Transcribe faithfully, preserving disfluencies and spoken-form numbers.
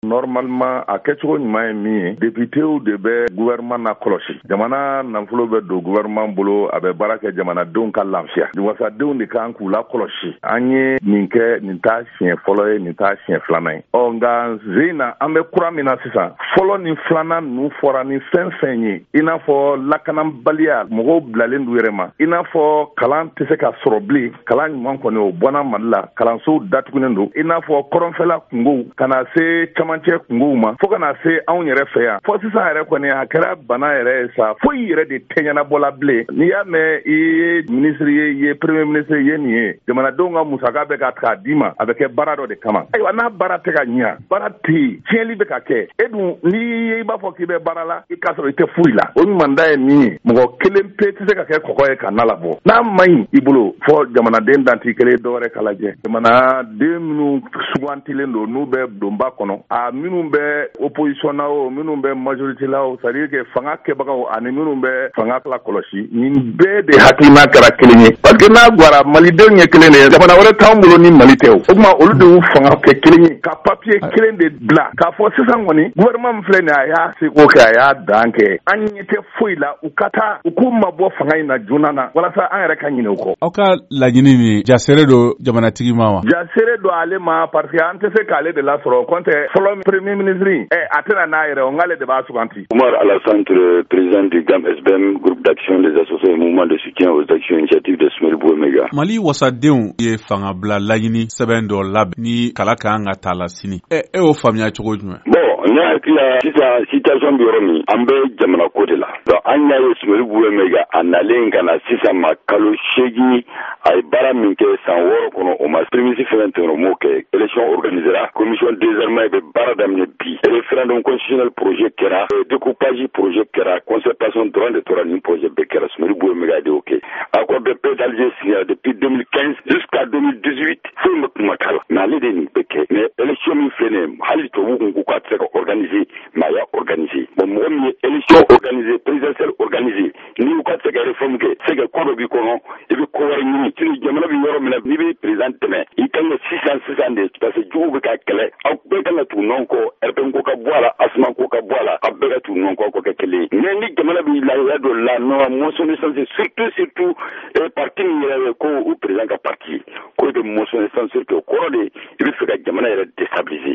Normalement a kɛcogo ɲuman ye min ye députéw de bɛ gouvernement na kɔlɔsi. Jamana nafolo bɛ don gouvernement bolo a bɛ baara kɛ jamanadenw ka lafiya. Wasadenw de kan k'u la kɔlɔsi. An ye nin kɛ nin t'a siɲɛ fɔlɔ ye nin t'a siɲɛ filanan ye. Ɔ nka zen na an bɛ kura min na sisan fɔlɔ ni filanan ninnu fɔra ni fɛn fɛn ye i n'a fɔ lakanabaliya mɔgɔw bilalen du yɛrɛ ma i n'a fɔ kalan tɛ se ka sɔrɔ bilen kalan ɲuman kɔni o bɔnna Mali la kalansow datugunen don i n'a fɔ kɔrɔnfɛla kungow ka na se camancɛ kungow ma fo ka na se anw yɛrɛ fɛ yan fɔ sisan yɛrɛ kɔni a kɛra bana yɛrɛ ye sa foyi yɛrɛ de tɛ ɲɛnabɔla bilen n'i y'a mɛn i ye minisiri ye i ye premier ministre ye nin ye jamanadenw ka musaka bɛ ka k'a d'i ma a bɛ kɛ baara dɔ de kama ayiwa n'a baara tɛ ka ɲɛ baara tɛ yen tiɲɛli bɛ ka kɛ e dun n'i ye i b'a fɔ k'i bɛ baara la i k'a sɔrɔ i tɛ foyi la o ɲumanda ye min ye mɔgɔ kelen pe tɛ se ka kɛ kɔgɔ ye ka na labɔ n'a ma ɲi i bolo fɔ jamanaden danti kelen dɔwɛrɛ ka lajɛ jamanaden minnu sugantilen don n'u bɛ donba kɔnɔ a minnu bɛ opposition na o minnu bɛ majorité la o c'est à dire que fanga kɛbagaw ani minnu bɛ fanga la kɔlɔsi nin bɛɛ de hakilina kɛra kelen ye parce que n'a gwara malidenw ye kelen de ye jamana wɛrɛ t'anw bolo ni Mali tɛ o o tuma olu de y'u fanga kɛ kelen ye ka papier kelen de bila k'a fɔ sisan kɔni gouvernement min filɛ nin a y'a seko kɛ a y'a dan kɛ an ɲɛ tɛ foyi la u ka taa u k'u mabɔ fanga in na joona na walasa an yɛrɛ ka ɲinɛ o kɔ. Aw ka laɲini nin jasere do jamanatigi ma wa? Jasere do ale ma parce que an tɛ se k'ale de lasɔrɔ kɔntɛ fɔlɔ premier ministre eh, a tɛna n'a yɛrɛ o nk'ale de b'a suganti. Oumar Alassane, président du G A M S B M, groupe d'action des associations et mouvements de soutien aux actions initiatives de Soumaïla Bououméga. Mali wasadenw ye fangabila laɲini sɛbɛn dɔ labɛn ni kala kan ka taa la sini. E e y'o faamuya cogo jumɛn? Bon, ne hakili la sisan situation bɛ yɔrɔ min an bɛ jamana ko de la. Donc an y'a ye Soumaïla Bououméga a nalen ka na sisan ma kalo seegin a ye baara min kɛ san wɔɔrɔ kɔnɔ o ma prémices fɛn tɛmɛ o m'o kɛ élection organisera commission désormais bɛ baara daminɛ bi référendum constitutionnel projet kɛra découpage projet kɛra concertation droit de tora ni projet bɛɛ kɛra Soumaïla Bououméga de y'o kɛ accord de paix d'Alger signé depuis deux mille quinze jusqu'à deux mille dix-huit foyi ma kuma k'a la mais ale de nin bɛɛ kɛ mais élection min filɛ nin ye hali tubabu kun ko k'a tɛ se ka organiser mais a y'a organiser bon mɔgɔ min ye élection organisée présidentielle organisée n'i ko k'a tɛ se ka réforme kɛ c'est que ko dɔ b'i kɔnɔ i bɛ ko wɛrɛ ɲini sinon jamana bɛ yɔrɔ min na n'i bɛ président dɛmɛ i kan ka sisan sisan de parce que juguw bɛ ka kɛlɛ aw bɛɛ kan ka tugu ɲɔgɔn kɔ R P M ko ka bɔ a la Asma ko ka bɔ a la aw bɛɛ ka tugu ɲɔgɔn kɔ k'o kɛ kelen ye mais ni jamana bɛ lahiya dɔ la non motion de censure surtout surtout parti min yɛrɛ ko o président ka parti k'o de motion de censure kɛ o kɔrɔ de i bɛ fɛ ka jamana yɛrɛ déstabiliser